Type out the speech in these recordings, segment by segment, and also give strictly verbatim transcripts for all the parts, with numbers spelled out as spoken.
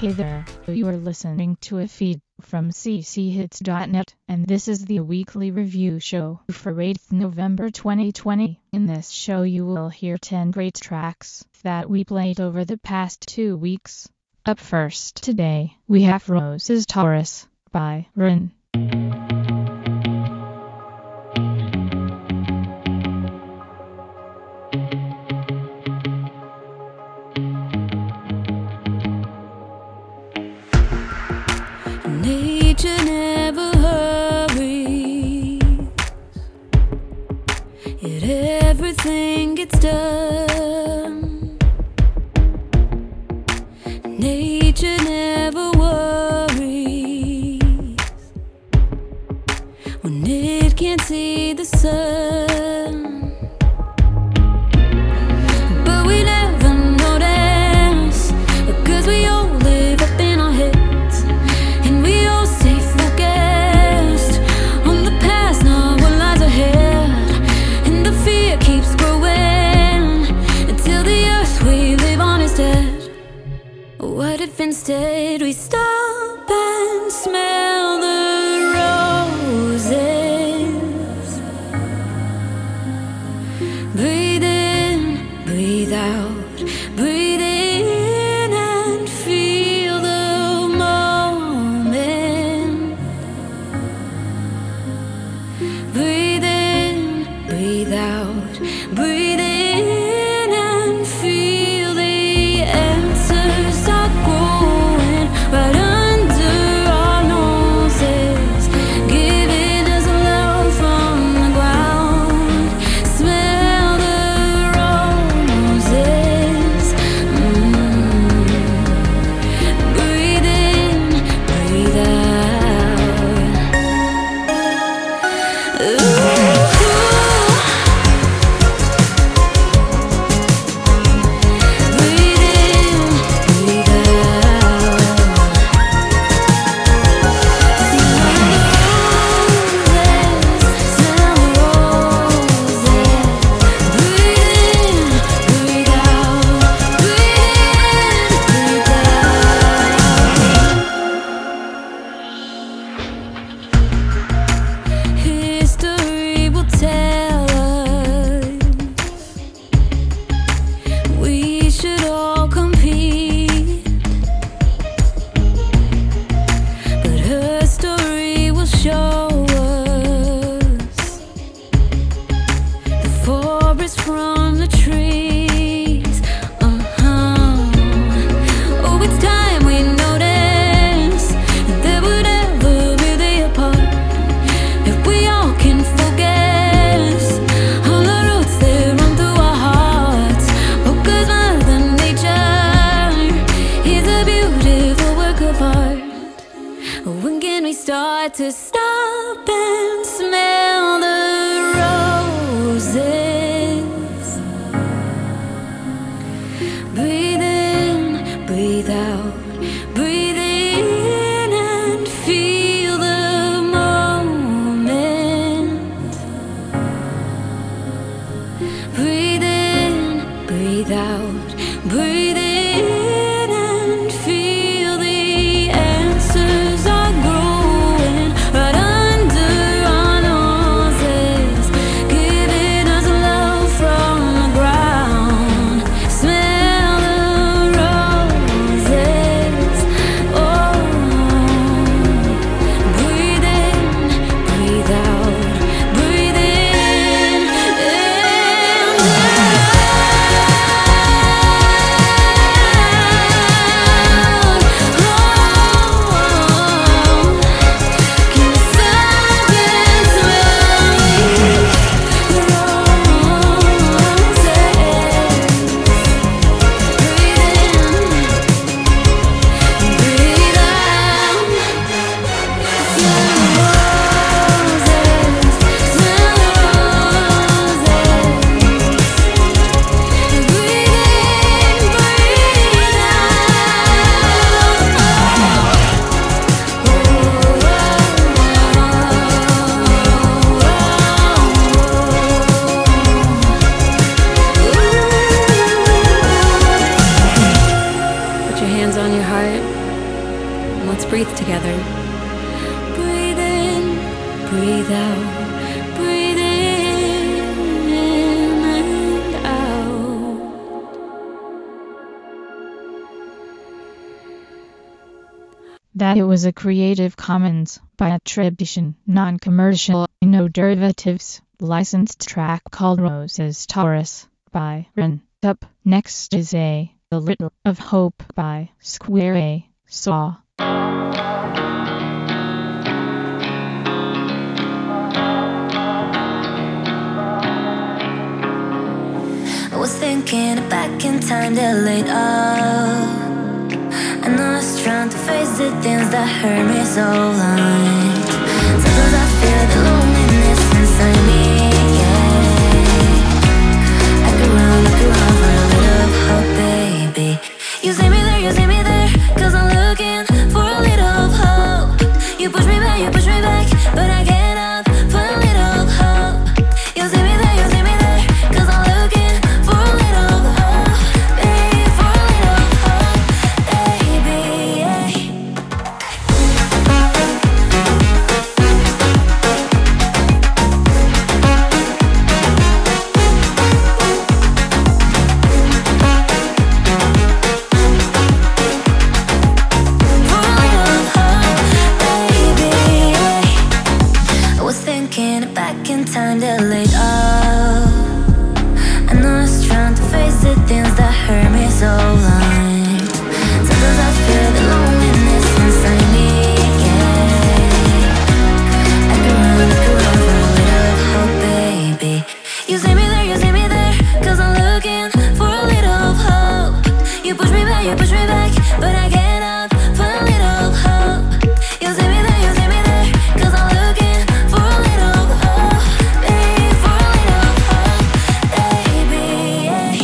Hey there, you are listening to a feed from c c hits dot net, and this is the weekly review show for eighth November twenty twenty. In this show you will hear ten great tracks that we played over the past two weeks. Up first today, we have Rose's Taurus by Rin. Nature never hurries, yet everything gets done. Nature never worries when it can't see the sun. But we never notice, 'cause we all live up in our heads. What if instead we stop and smell the roses? Breathe in, breathe out, breathe in and feel the moment. Breathe in, breathe out, breathe in. To stop and smell the roses. Breathe in, breathe out, breathe in and feel the moment. Breathe in, breathe out, breathe in. breathe together. Breathe in, breathe out, breathe in and out. That it was a Creative Commons by attribution, non-commercial, no derivatives, licensed track called Roses Taurus by Ren. Up next is A, A Little of Hope by Square A, Saw. I was thinking back in time that late up, and I was trying to face the things that hurt me so long. Sometimes I feel the loneliness inside me, yeah. I could run, I could run for a little of hope, baby. You see me there, you see me there, cause I'm looking for a little of hope. You push me back, you push me back, but I get up for a little of hope. You see me there, you see me there, cause I'm looking for a little of hope, baby, for a little of hope, baby, yeah. Back in time that laid up, I know I was trying to face the things that hurt me so long. Sometimes I feel the loneliness inside me, yeah. I could run, I could run for a little of hope, baby. You see me there, you see me there, cause I'm looking for a little of hope. You push me back, you push me back, but I get up for a little of hope. You see me there, you see me there, cause I'm looking for a little of hope, baby, for a little of hope, baby, yeah.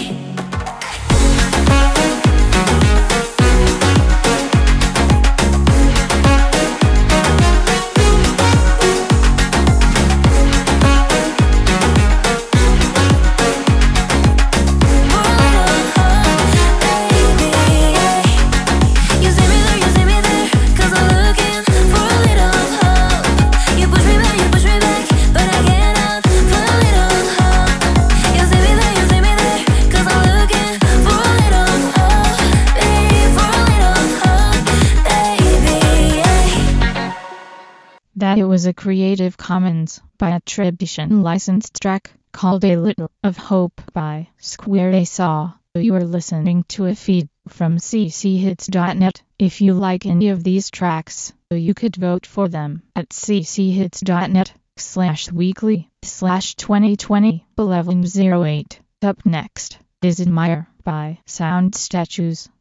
That it was a Creative Commons by attribution licensed track called A Little of Hope by Square A Saw. You are listening to a feed from c c hits dot net. If you like any of these tracks, you could vote for them at c c hits dot net slash weekly slash twenty twenty eleven oh eight. Up next is Admire by Sound Statues.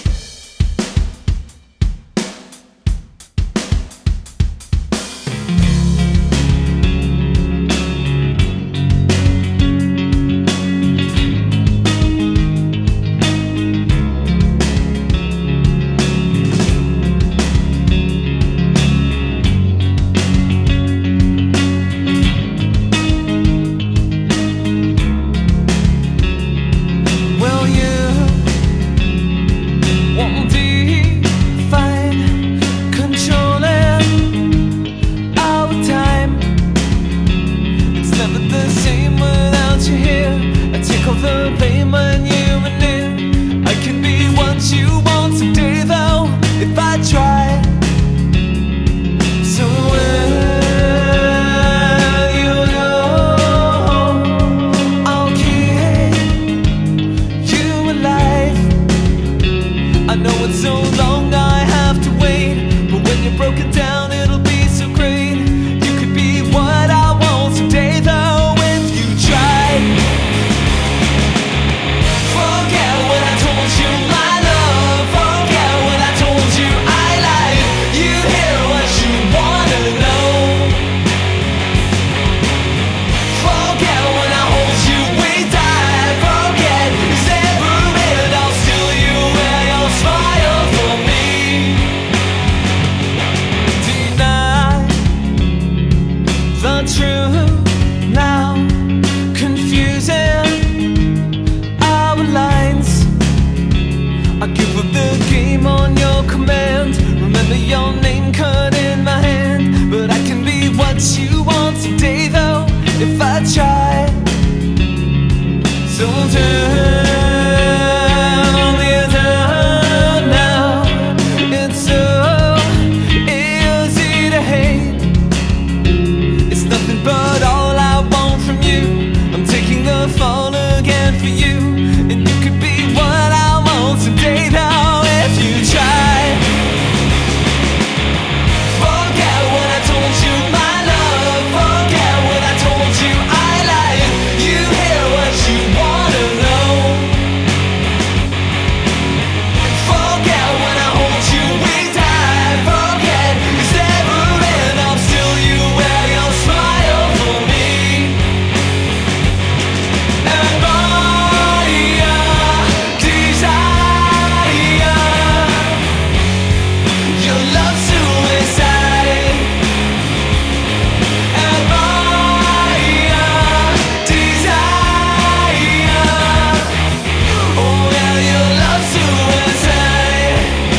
Well, you Don't turn me down now. It's so easy to hate. It's nothing but all I want from you. I'm taking the fall again for you, and you could be what I want someday now if you try. Forget what I told you, my love. Forget what I told you, I lied. You hear what you wanna know. Forget when I hold you, we die. Forget it's never enough. Still you wear your smile for me. And my desire, your love suicide. And my desire, oh yeah, your love suicide.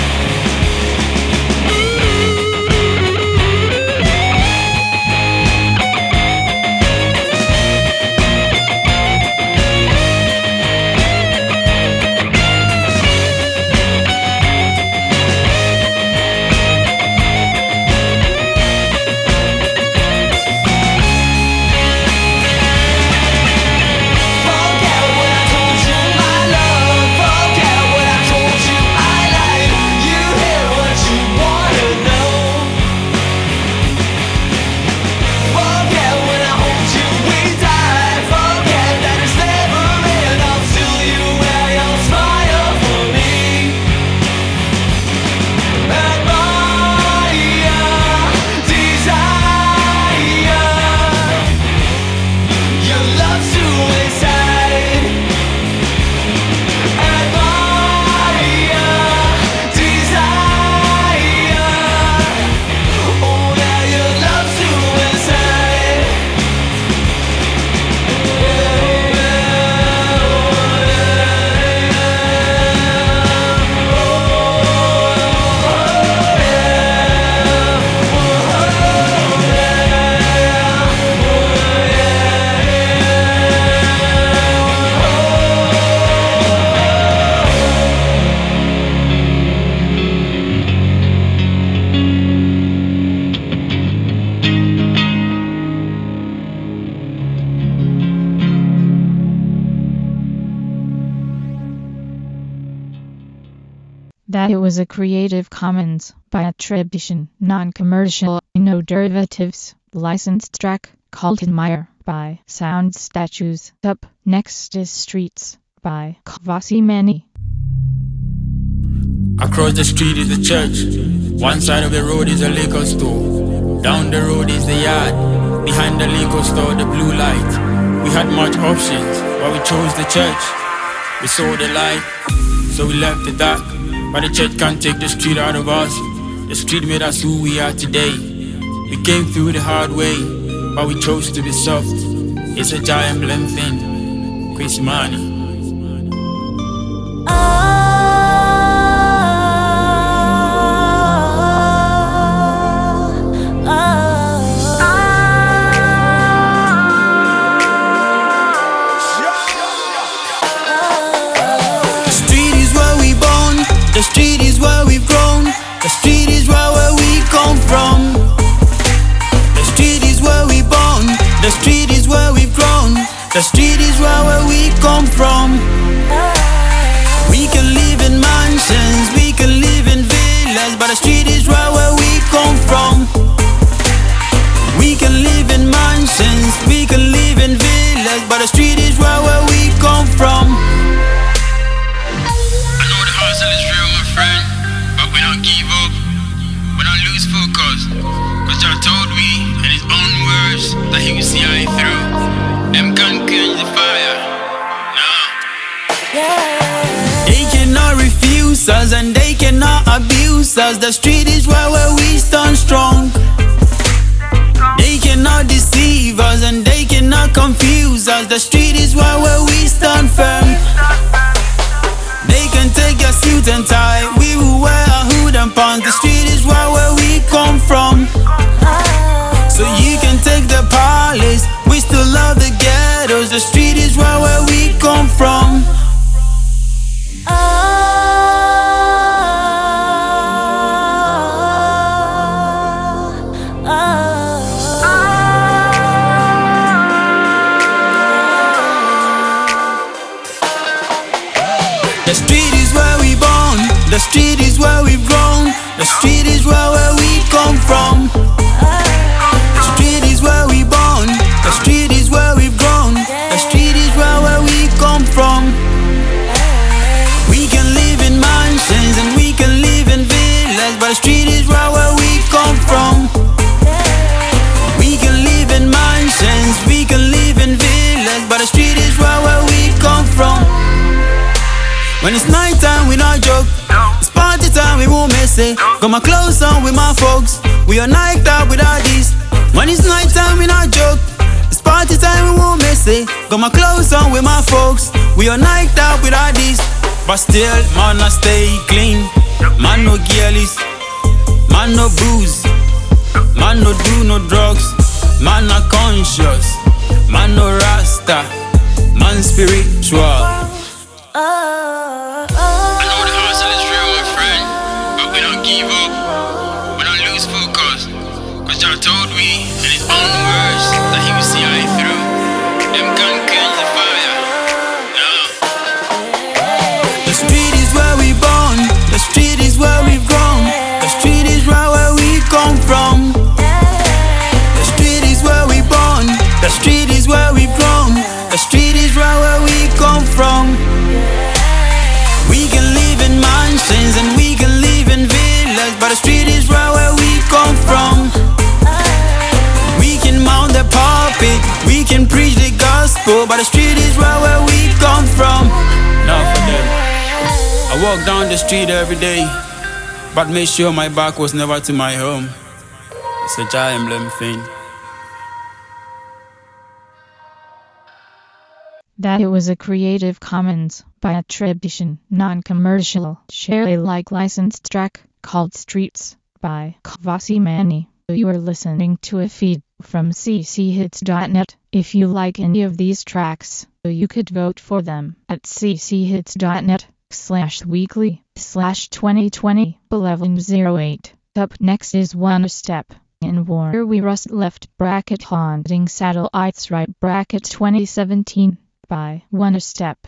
Forget what I told you, my love. Forget what I told you, I lied. You hear what you wanna know. Forget when I hold you, we die. Forget that it's never enough. Still you wear your smile for me. And my desire, your love suicide. And my desire, oh yeah, your love suicide. That it was a Creative Commons by attribution, non-commercial, no derivatives, licensed track called Admire by Sound Statues. Up next is Streets by Kvasi Mani. Across the street is the church. One side of the road is a liquor store. Down the road is the yard. Behind the liquor store, the blue light. We had much options, but we chose the church. We saw the light, so we left the dark. But the church can't take the street out of us. The street made us who we are today. We came through the hard way, but we chose to be soft. It's a giant blend thing. Chris Money. The street is where we've grown. The street is where, where we come from. The street is where we born. The street is where we've grown. The street is where, where we come from. We can live in mansions, we can live in villas, but the street is where, where we come from. We can live in mansions, we can live in villas, but the street is where, where we come from. Give up, we don't lose focus. Cause Jah told we in his own words that he will see I through. Them can't quench the fire. No. They cannot refuse us and they cannot abuse us. The street is where, where we stand strong. They cannot deceive us and they cannot confuse us. The street is where, where we stand firm. They can take your suit and tie, we will wear a hood and pants. The street is where, where we come from. So you can take the palace, we still love the ghettos. The street is where, where we come from. say. Got my clothes on with my folks. We are niked out with our D's. When it's night time, we not joke. It's party time, we won't miss it. Got my clothes on with my folks. We are niked out with our D's. But still, man, I stay clean. Man, no girlies. Man, no booze. Man, no do no drugs. Man, not conscious. Man, no rasta. Man, spiritual. I know the hustle is real, my friend, but we don't give up. We don't lose focus. Cause Jah told me in his own words that he will see I through. Them can't quench the fire. No. The street is where we born. The street is where we've grown. The street is right where we come from. The street is where we born. The street is where we've grown. The street is right where we come from. We can live in mansions and we can live in villas, but the street is right where we come from. We can mount the pulpit, we can preach the gospel, but the street is right where we come from. Now for them, I walk down the street every day, but make sure my back was never to my home. It's a Jah emblem thing. That it was a Creative Commons by attribution, non-commercial, share Alike licensed track called Streets by Kvasi Mani. You are listening to a feed from c c hits dot net. If you like any of these tracks, you could vote for them at c c hits dot net slash weekly slash twenty twenty eleven oh eight. Up next is One Step. In Where We Rust Left bracket Haunting Satellites Right bracket twenty seventeen by One Step.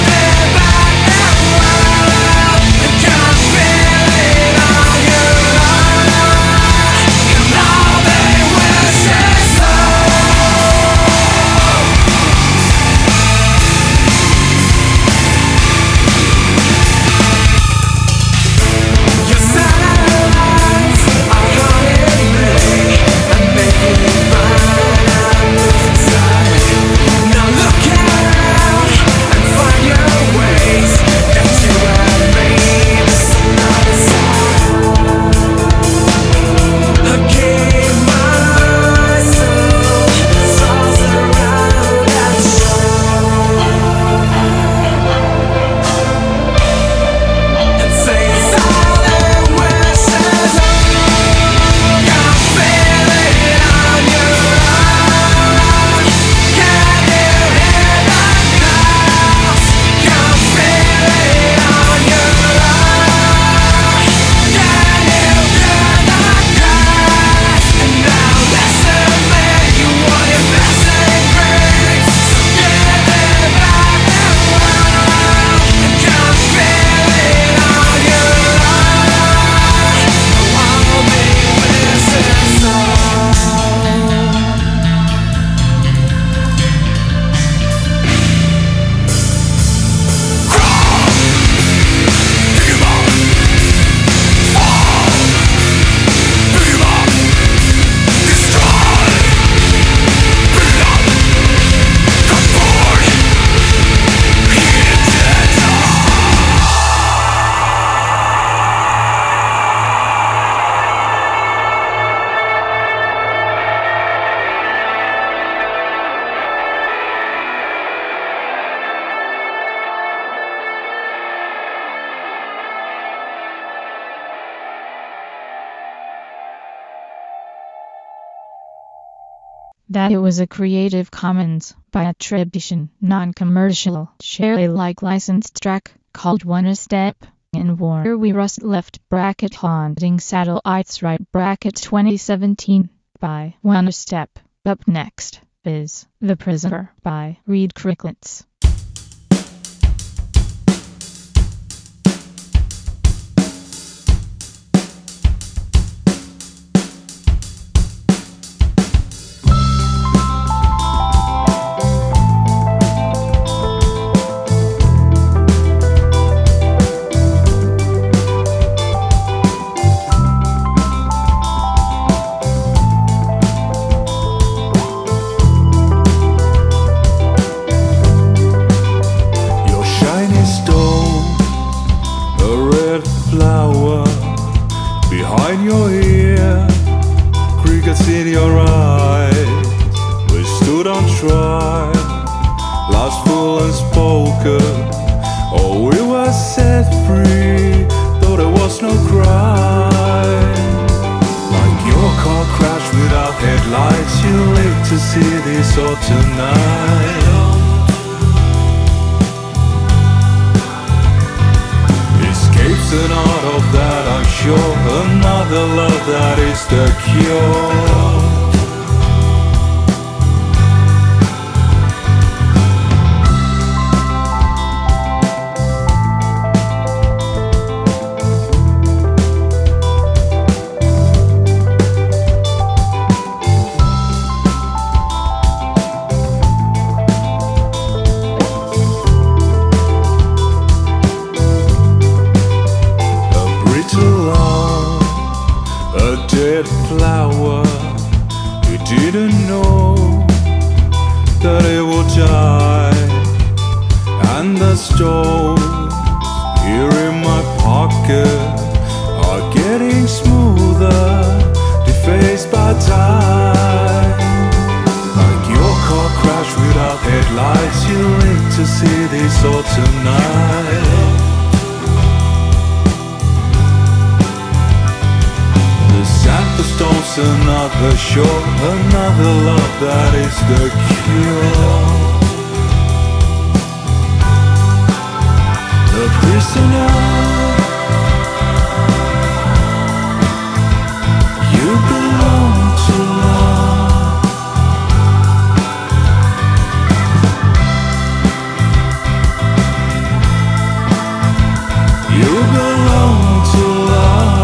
Come that it was a Creative Commons by attribution, non-commercial, share Alike licensed track called One Step. In War We Rust left bracket Haunting Satellites right bracket twenty seventeen by One Step. Up next is The Prisoner by Reed Cricklets. Another shore, another love that is the cure. The prisoner, you belong to love. You belong to love.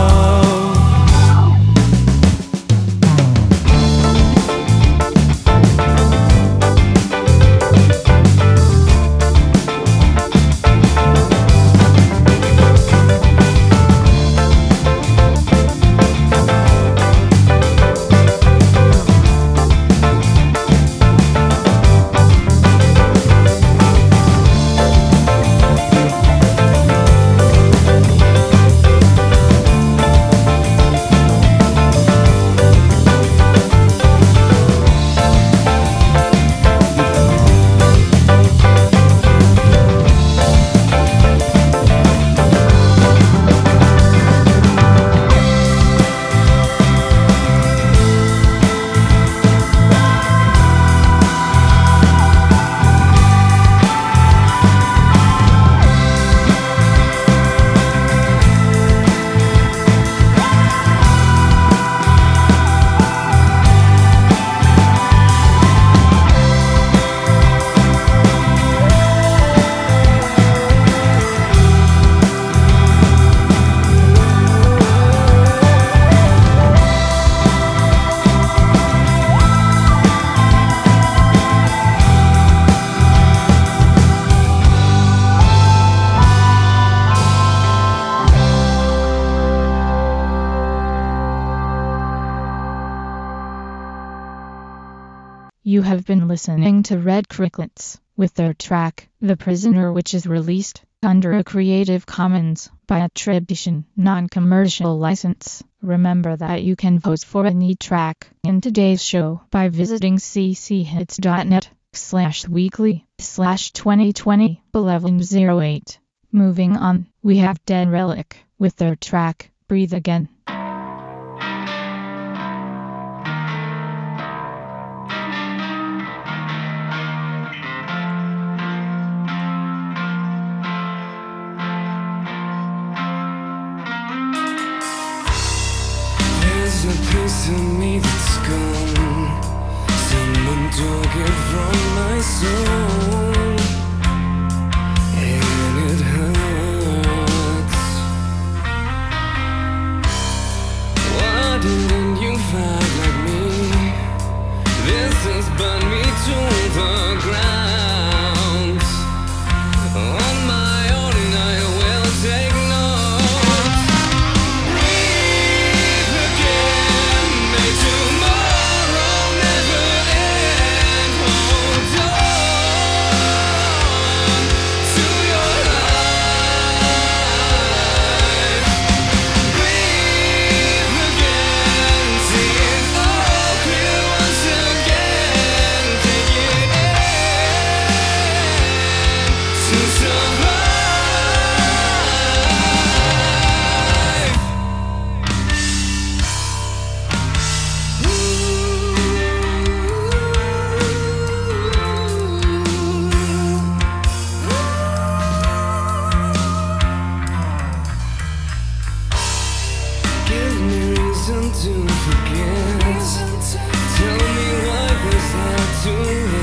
You have been listening to Red Cricklets with their track, The Prisoner, which is released under a Creative Commons by attribution, non-commercial license. Remember that you can vote for any track in today's show by visiting cchits.net slash weekly slash 2020 1108. Moving on, we have Dead Relic with their track, Breathe Again. There's a piece of me that's gone. Someone took it from my soul, and it hurts. Why didn't you fight like me? This has burned me to the ground. On my own I will take notes. Breathe again, may tomorrow never end. Hold on to your life. Breathe again, see it all clear once again. Take it in to survive. Give me reason to forget. Tell me why this had to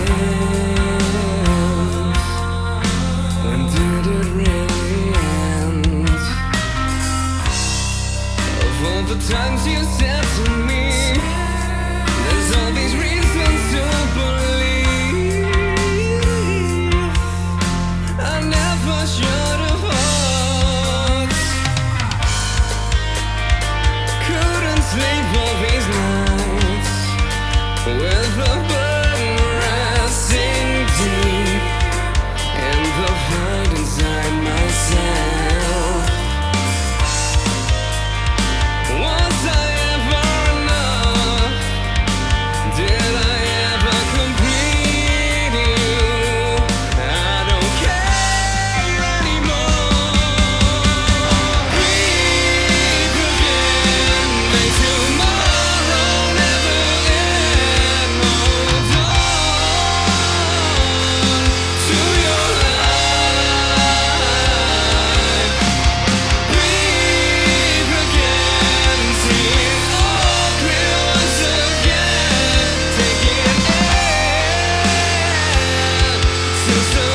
end. When did it really end? Of all the times you said to me, there's all these reasons to believe I never should have hoped. Couldn't sleep all these nights with the burden resting deep in the fight inside myself. Was I ever enough? Did I ever complete you? I don't care anymore. Breathe again, may tomorrow never end. Hold on to your life. Breathe again, see it all clear once again. Take it in to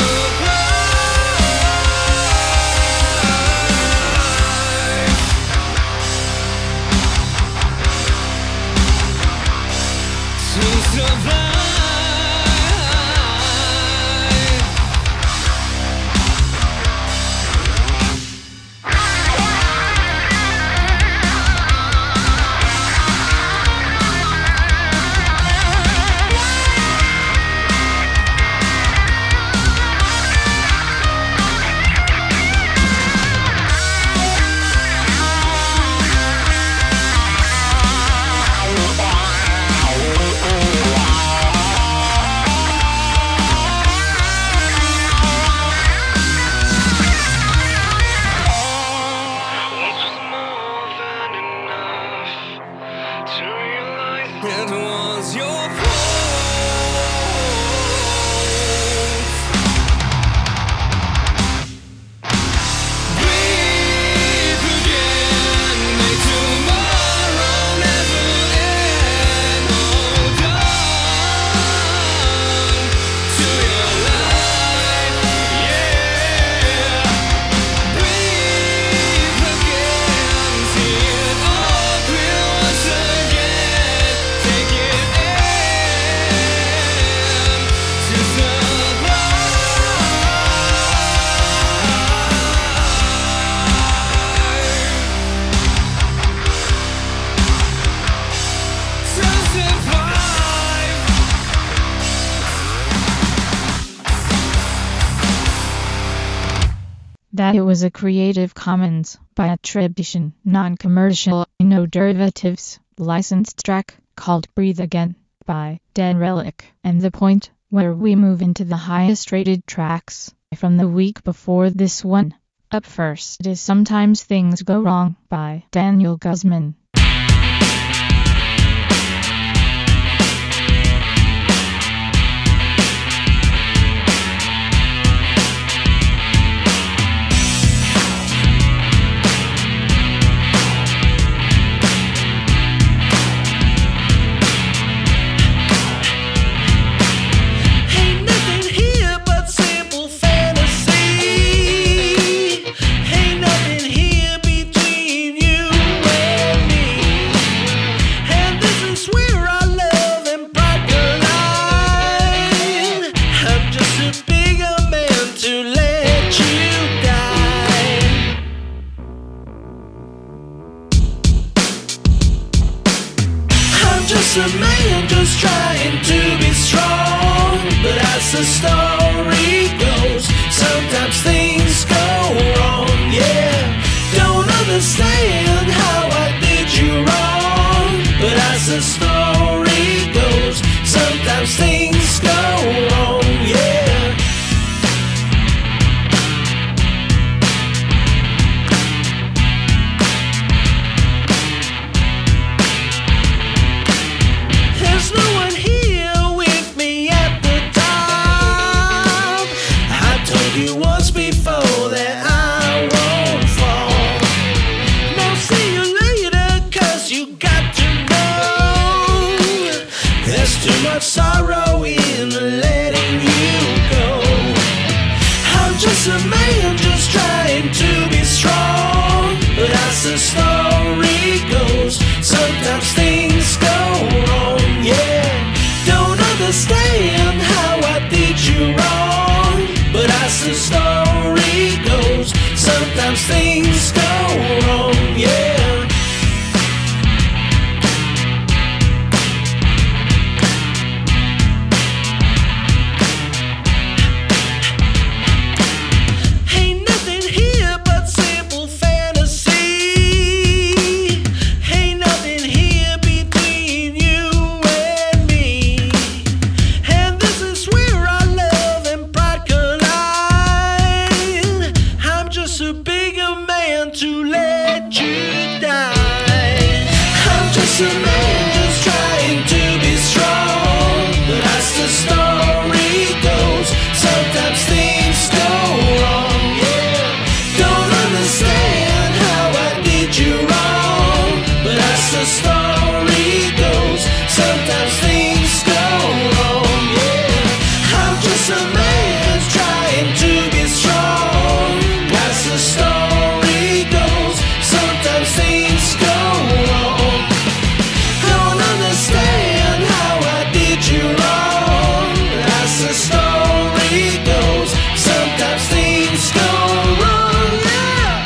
survive. To survive. It was your fault. Breathe again, may tomorrow never end. Hold on to your life, yeah. Breathe again, see it all clear once again. Take it in to survive. To survive. That it was a Creative Commons by attribution, non-commercial, no derivatives, licensed track called Breathe Again by Dead Relic. And the point where we move into the highest rated tracks from the week before this one. Up first is Sometimes Things Go Wrong by Daniel Guzman. just a man just trying to be strong. But as the story goes, sometimes things go wrong, yeah. Don't understand how I did you wrong. But as the story goes, sometimes things go wrong, yeah. There's no one here with me at the top. I told you once before that I won't fall. Now see you later, cause you got to know there's too much sorrow in letting you go. I'm just a man just trying to be strong. But as the story goes, sometimes things go wrong, yeah. Don't understand how I did you wrong. But as the story goes, sometimes things go wrong, yeah. Ain't nothing here but simple fantasy. Ain't nothing here between you and me. And this is where our love and pride collide. I'm just a bigger man to let you die. I'm just a man just trying to be strong. But as the story goes, sometimes things go wrong, yeah. Don't understand how I did you wrong. But as the story goes, sometimes things go wrong, yeah. I'm just a man trying to be strong. As the story goes, sometimes things go wrong. Don't understand how I did you wrong. As the story goes, sometimes things go wrong, yeah.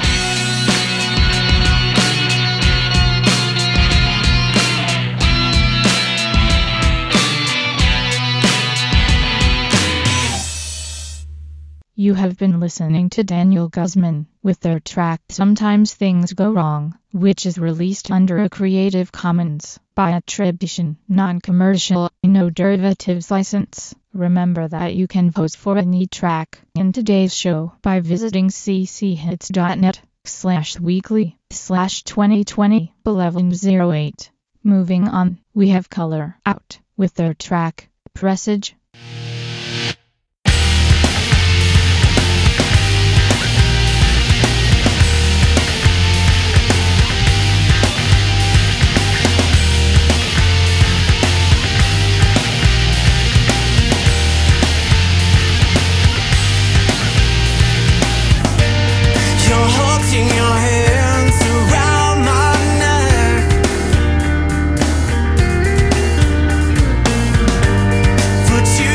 You have been listening to Daniel Guzman with their track Sometimes Things Go Wrong, which is released under a Creative Commons by attribution, non-commercial, no derivatives license. Remember that you can vote for any track in today's show by visiting cchits.net slash weekly slash 2020 eleven oh eight. Moving on, we have Color Out with their track Presage. Your heart's in your hands around my neck. Put you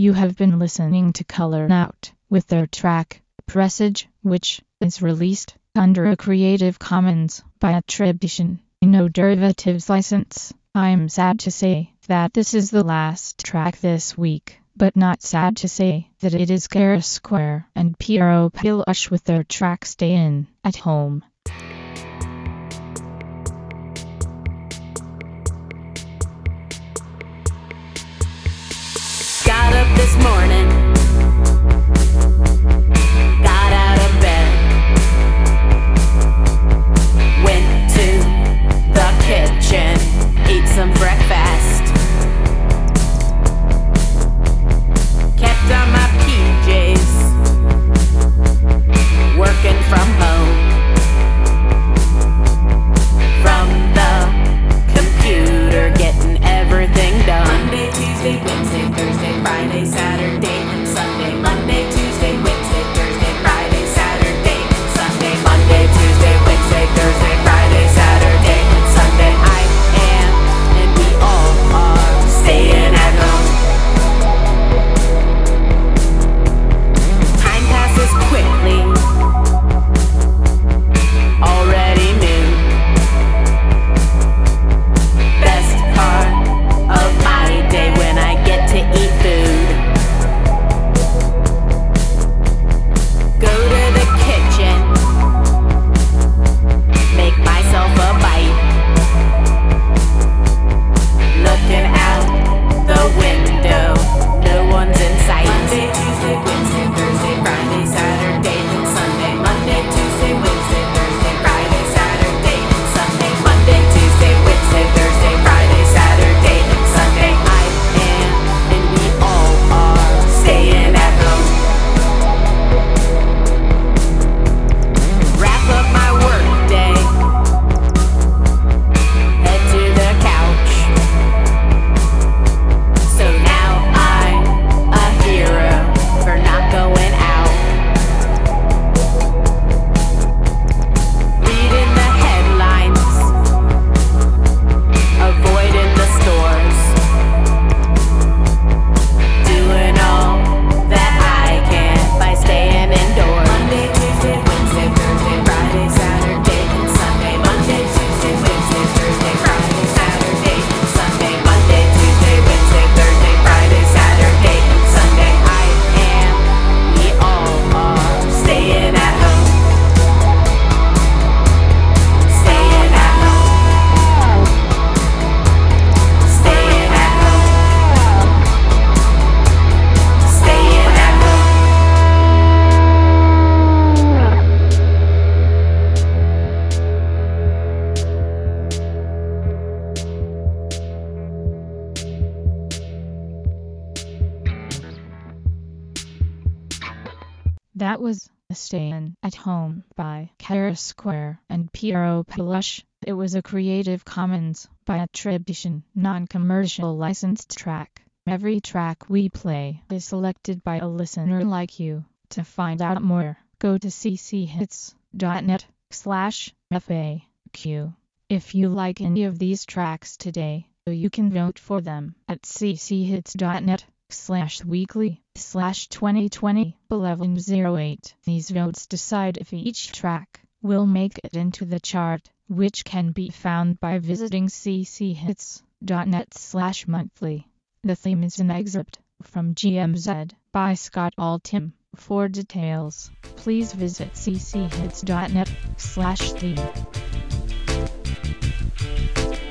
You have been listening to Color Out with their track, Presage, which is released under a Creative Commons by attribution, no derivatives license. I'm sad to say that this is the last track this week, but not sad to say that it is Kara Square and Piero Pilush with their track Stayin' at Home. Got up this morning, got out of bed, went to the kitchen, ate some breakfast, kept on my P Js, working from home, from the computer, getting everything done. Monday, Tuesday, Wednesday, Thursday, Friday, Saturday, and Sunday. Monday, Tuesday, Wednesday, Thursday, Friday, Saturday, and Sunday. Monday, Tuesday, Wednesday, Thursday, Friday, Saturday, and Sunday. I am, and we all are, staying at home. Time passes quickly. Already knew. Best part of my day when I get to eat food. Go to the kitchen, make myself a bite. Looking out the window, no one's in sight. Monday, Tuesday, Wednesday, Thursday, Friday, Saturday, and Sunday. Monday, Tuesday, Wednesday, Thursday, Friday, Saturday, and Sunday. Monday, Tuesday, Wednesday, Thursday, Friday, Saturday, and Sunday. I am, and we all are, staying at home. Wrap up my work day, head to the couch. So now I'm a hero for not going out. Reading the headlines, avoiding the stores, doing all that I can by staying indoors. Monday, Tuesday, Wednesday, Thursday, Friday, Saturday, and Sunday. Monday, Tuesday, Wednesday, Thursday, Friday, Saturday, and Sunday. Monday, Tuesday, Wednesday, Thursday, Friday, Saturday, and Sunday. I am, we all are, staying at home. Staying at home. Staying at home. Staying at home. That was Stayin' at Home by Kara Square and Piero Pilush. It was a Creative Commons by attribution, non-commercial licensed track. Every track we play is selected by a listener like you. To find out more, go to cchits.net slash FAQ. If you like any of these tracks today, you can vote for them at cchits.net slash weekly slash 2020 1108. These votes decide if each track will make it into the chart, which can be found by visiting cchits.net slash monthly. The theme is an excerpt from G M Z by Scott Altham. For details, please visit cchits.net slash theme.